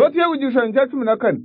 ngo tuye ku gishushanyo cya 14.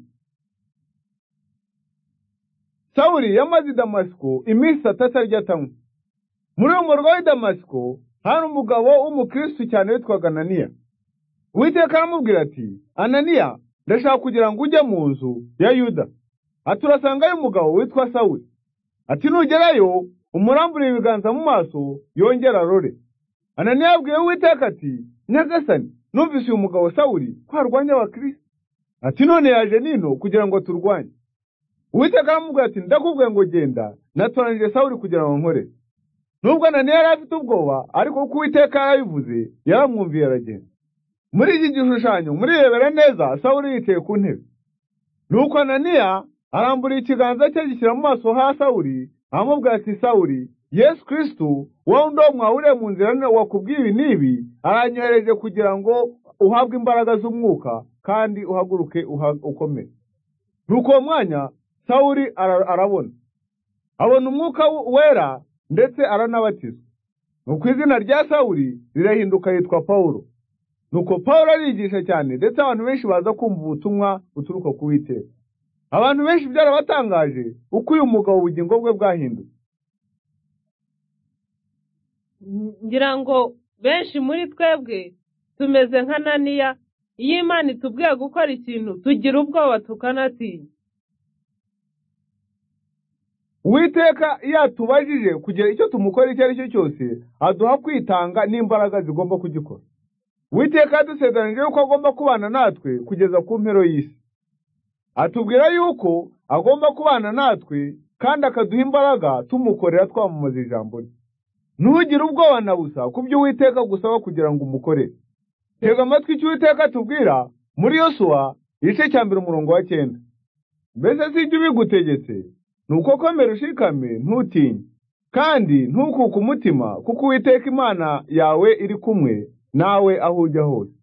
Sawuli yamaze i Damasiko iminsi 3 arya atanywa. Muri uwo murwa w'i Damasiko hari umugabo w'umukristo cyane witwaga Ananiya. Uwiteka aramubwira ati, Ananiya, ndashaka kugira ngo ujye mu nzu ya Yuda. Ati urasangayo umugabo witwa Sawuli. Ati nugerayo umurambure ibiganza mu maso yongera arore. Ananiya abwiye Uwiteka ati, Nyagasani, numvise uyu mugabo Sawuli ko arwanya abakristo. Ati none yaje nino kugira ngo turwanye. Uwiteka aramubwira ati, ndakubwiye ngo genda, natoranije Sawuli kugira ngo nkore. Nubwo Ananiya yari afite ubwoba, ariko kuko Uwiteka yarabivuze, yaramwumviye aragenda. Muri iki gishushanyo murirebera neza, Sawuli yicaye ku ntebe. Nuko Ananiya arambura ikiganza cye gishyira mu maso ha Sawuli, aramubwira ati, Sawuli, Yesu Kristo, wowe ndo mwahuriye mu nzira wakubwiye ibi n'ibi, aranyohereje kugira ngo uhabwe imbaraga z'umwuka kandi uhaguruke ukomere. Nuko uwo mwanya Sawuli arabona. Abona umwuka wera ndetse aranabatizwa. Nuko izina rya Sawuli rirahinduka yitwa Pawulo. Nuko Pawulo arigisha cyane ndetse abantu benshi baza kumva ubutumwa buturuka ku Uwiteka. Abantu benshi byarabatangaje uko uyu mugabo ubugingo bwe bwahindutse. Ngira ngo benshi muri twebwe tumeze nka Ananiya, iyo Imana itubwiye gukora ikintu tugira ubwoba tukanatinya. Uwiteka iyo atubajije kugira icyo tumukora icyo ari cyo cyose, aduha kwitanga n'imbaraga zigomba kugikora. Uwiteka yadusezeranije yuko agomba kubana natwe kugeza ku mpero y'isi. Atubwira yuko agomba kubana natwe kandi akaduha imbaraga tumukorera twamamaza ijambo rye. Ntugire ubwoba na busa kubyo Uwiteka gusaba kugira ngo umukorere. Tega amatwi icyo Uwiteka atubwira muri Yosuwa igice cya 2 umurongo wa 9. Mbese si ibyo bigutegetse, nuko komera ushikame ntutinye, kandi ntukuke umutima, kuko Uwiteka Imana yawe iri kumwe nawe aho ujya hose.